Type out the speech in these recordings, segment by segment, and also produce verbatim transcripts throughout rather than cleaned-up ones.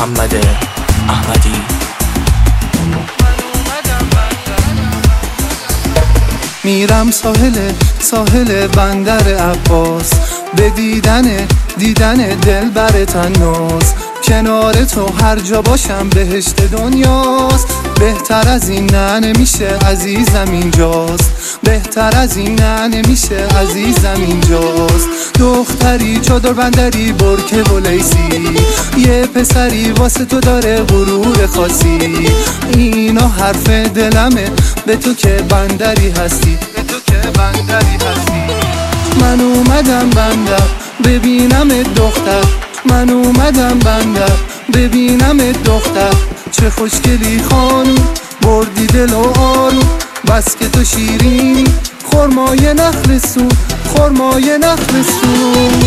محمد احمدی. میرم ساحل ساحل بندر عباس، به دیدن دیدن دلبر تناز. کنار تو هر جا باشم بهشت دنیاست. بهتر از این نه نمیشه عزیزم اینجاست. بهتر از این نه نمیشه عزیزم اینجاست. دختری چادر بندری برکه و لیسی، یه پسری واسه تو داره غرور خاصی. اینا حرف دلمه به تو که بندری هستی، به تو که بندری هستی. من اومدم بندر ببینم دختر، من اومدم بندر ببینم دختر. چه خوشگلی خانوم بردی دل و آروم، بس که تو شیرینی خرمای نخل سون، خرمای نخل سون.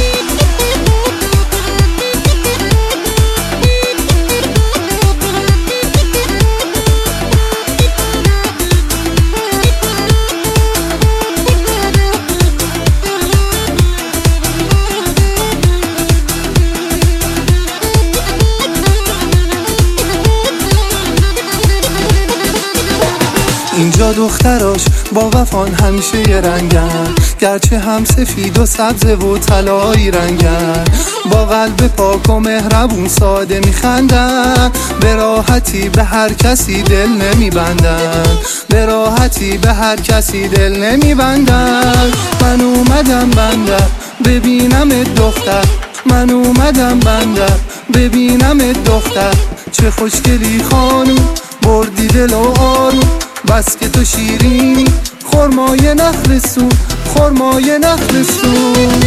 اینجا دختراش با وفان همیشه یه رنگن، گرچه هم سفید و سبز و طلایی رنگن. با قلب پاک و مهربون ساده میخندن، به راحتی به هر کسی دل نمیبندن، به راحتی به هر کسی دل نمیبندن. من اومدم بندر ببینم دختر، من اومدم بندر ببینم دختر. چه خوشگلی خانوم بردی دل و آروم، بس که تو شیرینی خرمای نخل سون، خرمای نخل سون.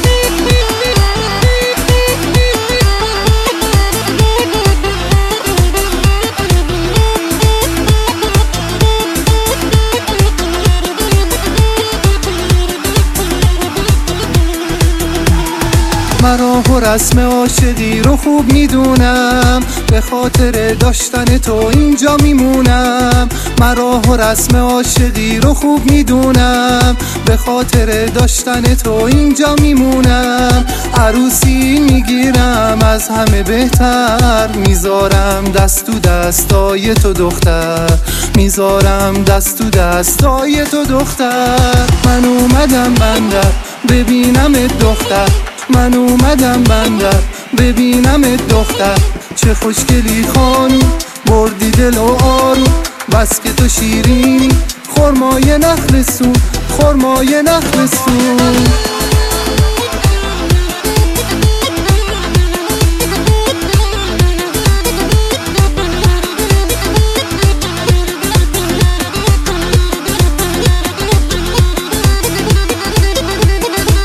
مرا و رسم عاشقی رو خوب میدونم، به خاطر داشتن تو اینجا میمونم. مرا و رسم عاشقی رو خوب میدونم، به خاطر داشتن تو اینجا میمونم. عروسی میگیرم از همه بهتر، میذارم دست تو دستای تو دختر، میذارم دست تو دستای تو دختر. من اومدم بندر ببینم دختر، من اومدم بندر ببینم دختر. چه خوشگلی خانوم بردی دل و آروم، بس که تو شیرینی خرمای نخل سون، خرمای نخل سون.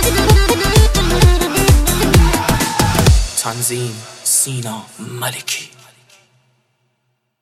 تنظیم سینا ملکی.